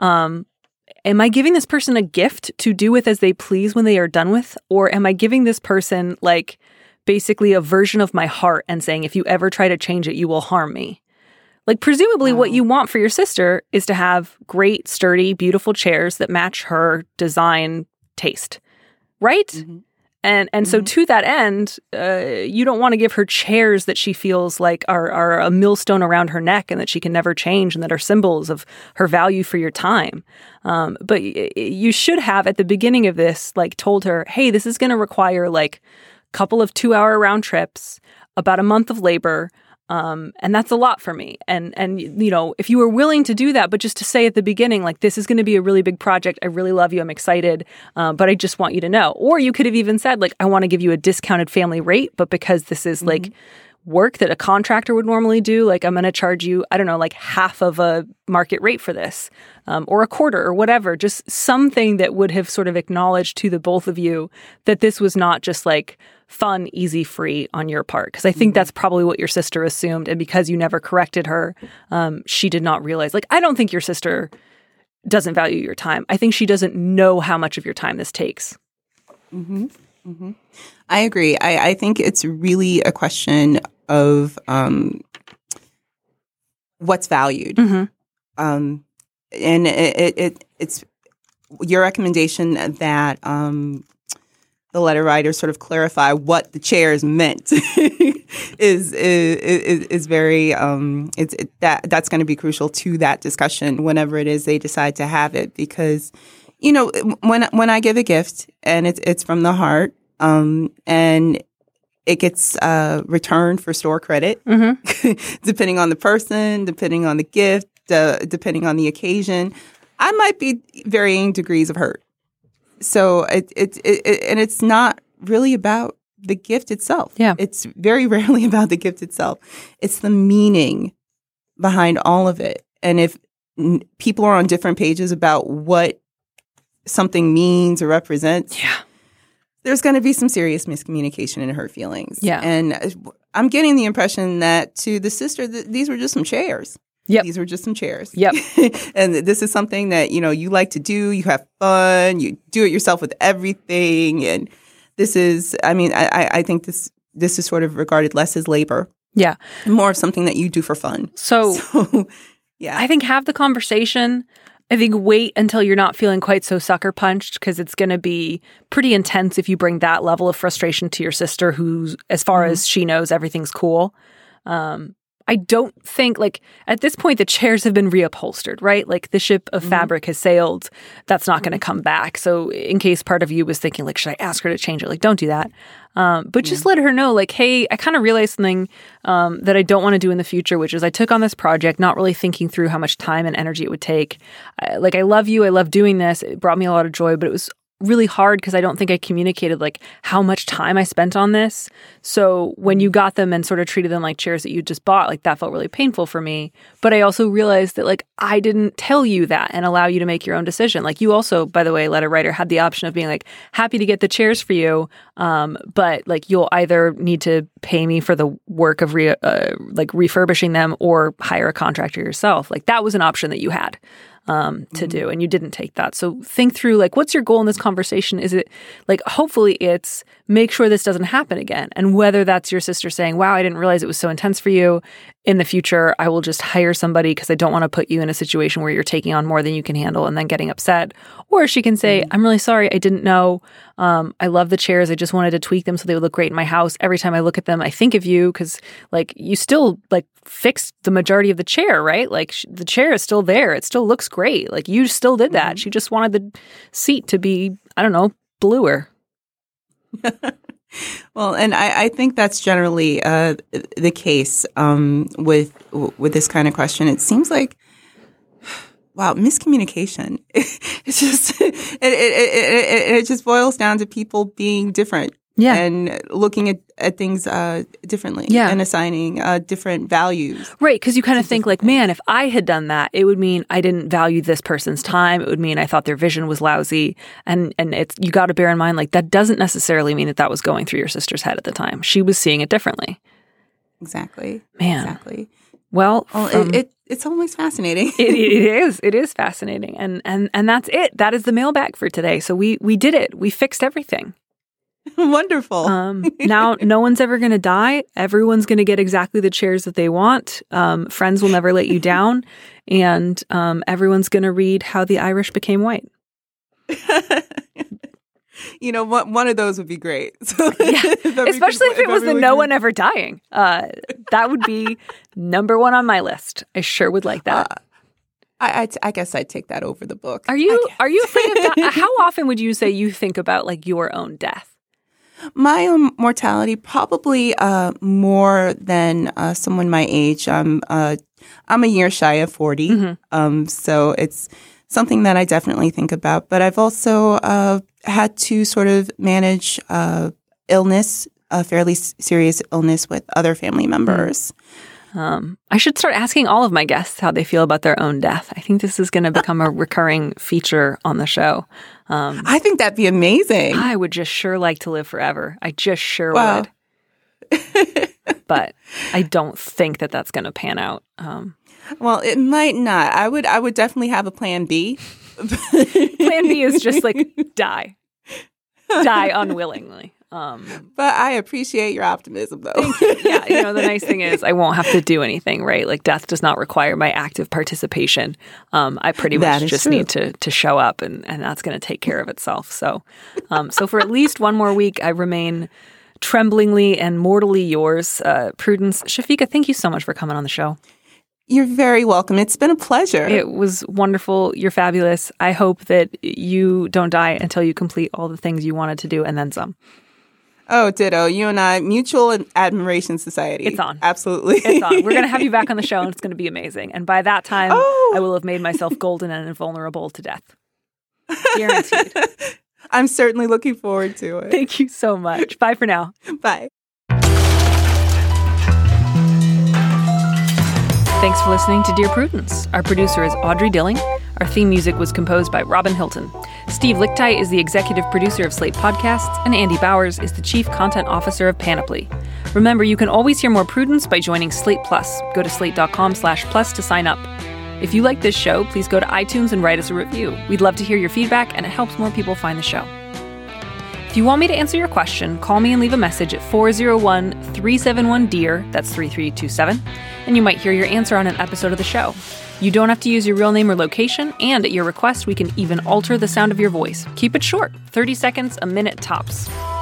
am I giving this person a gift to do with as they please when they are done with? Or am I giving this person like basically a version of my heart and saying, if you ever try to change it, you will harm me? Like, presumably what you want for your sister is to have great, sturdy, beautiful chairs that match her design taste, right? Mm-hmm. And so to that end, you don't want to give her chairs that she feels like are a millstone around her neck and that she can never change and that are symbols of her value for your time. But you should have at the beginning of this, like, told her, hey, this is going to require like a couple of 2-hour round trips, about a month of labor. And that's a lot for me. And if you were willing to do that, but just to say at the beginning, like, this is going to be a really big project. I really love you. I'm excited. But I just want you to know. Or you could have even said, like, I want to give you a discounted family rate, but because this is like work that a contractor would normally do, like, I'm going to charge you, I don't know, like half of a market rate for this, or a quarter or whatever, just something that would have sort of acknowledged to the both of you that this was not just like fun, easy, free on your part. Because I think that's probably what your sister assumed. And because you never corrected her, she did not realize. Like, I don't think your sister doesn't value your time. I think she doesn't know how much of your time this takes. Mm-hmm. Mm-hmm. I agree. I think it's really a question of what's valued. Mm-hmm. And it's your recommendation that the letter writer sort of clarify what the chairs meant is very that's going to be crucial to that discussion whenever it is they decide to have it, because when I give a gift and it's from the heart, and it gets returned for store credit, depending on the person, depending on the gift, depending on the occasion, I might be varying degrees of hurt. So it's not really about the gift itself. Yeah. It's very rarely about the gift itself. It's the meaning behind all of it. And if people are on different pages about what something means or represents, there's going to be some serious miscommunication and hurt feelings. Yeah. And I'm getting the impression that to the sister, these were just some chairs. Yep. These were just some chairs. Yep. And this is something that, you like to do. You have fun. You do it yourself with everything. And this is, I think this is sort of regarded less as labor. Yeah. More of something that you do for fun. So yeah. I think have the conversation. I think wait until you're not feeling quite so sucker punched, because it's going to be pretty intense if you bring that level of frustration to your sister, who's, as far as she knows, everything's cool. I don't think, like, at this point, the chairs have been reupholstered, right? Like, the ship of fabric has sailed. That's not going to come back. So in case part of you was thinking, like, should I ask her to change it? Like, don't do that. But just let her know, like, hey, I kind of realized something that I don't want to do in the future, which is I took on this project not really thinking through how much time and energy it would take. I love you. I love doing this. It brought me a lot of joy, but it was really hard because I don't think I communicated like how much time I spent on this. So when you got them and sort of treated them like chairs that you just bought, like, that felt really painful for me. But I also realized that, like, I didn't tell you that and allow you to make your own decision. Like, you also, by the way, letter writer, had the option of being like, happy to get the chairs for you, but like, you'll either need to pay me for the work of refurbishing them or hire a contractor yourself. Like, that was an option that you had. to do, and you didn't take that. So think through, like, what's your goal in this conversation? Is it like, hopefully it's make sure this doesn't happen again. And whether that's your sister saying, wow, I didn't realize it was so intense for you. In the future, I will just hire somebody because I don't want to put you in a situation where you're taking on more than you can handle and then getting upset. Or she can say, I'm really sorry. I didn't know. I love the chairs. I just wanted to tweak them so they would look great in my house. Every time I look at them, I think of you because, like, you still, like, fixed the majority of the chair, right? Like, the chair is still there. It still looks great. Like, you still did that. She just wanted the seat to be, I don't know, bluer. Well, and I think that's generally the case with this kind of question. It seems like, wow, miscommunication. It's just it just boils down to people being different, and looking at things differently, and assigning different values. Right, because you kind of think like, man, if I had done that, it would mean I didn't value this person's time. It would mean I thought their vision was lousy. And it's, you got to bear in mind, like, that doesn't necessarily mean that was going through your sister's head at the time. She was seeing it differently. Exactly. Man. Exactly. Well, it's always fascinating. It is fascinating. And that's it. That is the mailbag for today. So we did it. We fixed everything. Wonderful. Now, no one's ever going to die. Everyone's going to get exactly the chairs that they want. Friends will never let you down. And everyone's going to read How the Irish Became White. You know, one of those would be great. So especially if it was the no one ever dying. That would be number one on my list. I sure would like that. I guess I'd take that over the book. Are you afraid of death? How often would you say you think about, like, your own death? My own mortality, probably more than someone my age. I'm a year shy of 40, so it's something that I definitely think about. But I've also had to sort of manage illness, a fairly serious illness with other family members. I should start asking all of my guests how they feel about their own death. I think this is going to become a recurring feature on the show. I think that'd be amazing. I would just sure like to live forever. I just sure would. But I don't think that that's going to pan out. Well, it might not. I would definitely have a plan B. Plan B is just like die unwillingly. But I appreciate your optimism, though. Thank you. Yeah, the nice thing is I won't have to do anything, right? Like, death does not require my active participation. I pretty much just need to show up, and that's going to take care of itself. So, so for at least one more week, I remain tremblingly and mortally yours, Prudence. Shafika, thank you so much for coming on the show. You're very welcome. It's been a pleasure. It was wonderful. You're fabulous. I hope that you don't die until you complete all the things you wanted to do and then some. Oh, ditto. You and I, mutual admiration society. It's on. Absolutely. It's on. We're going to have you back on the show, and it's going to be amazing. And by that time, I will have made myself golden and invulnerable to death. Guaranteed. I'm certainly looking forward to it. Thank you so much. Bye for now. Bye. Thanks for listening to Dear Prudence. Our producer is Audrey Dilling. Our theme music was composed by Robin Hilton. Steve Lichtite is the executive producer of Slate Podcasts, and Andy Bowers is the chief content officer of Panoply. Remember, you can always hear more Prudence by joining Slate Plus. Go to slate.com/plus to sign up. If you like this show, please go to iTunes and write us a review. We'd love to hear your feedback, and it helps more people find the show. If you want me to answer your question, call me and leave a message at 401-371-DEAR, that's 3327, and you might hear your answer on an episode of the show. You don't have to use your real name or location, and at your request, we can even alter the sound of your voice. Keep it short, 30 seconds, a minute tops.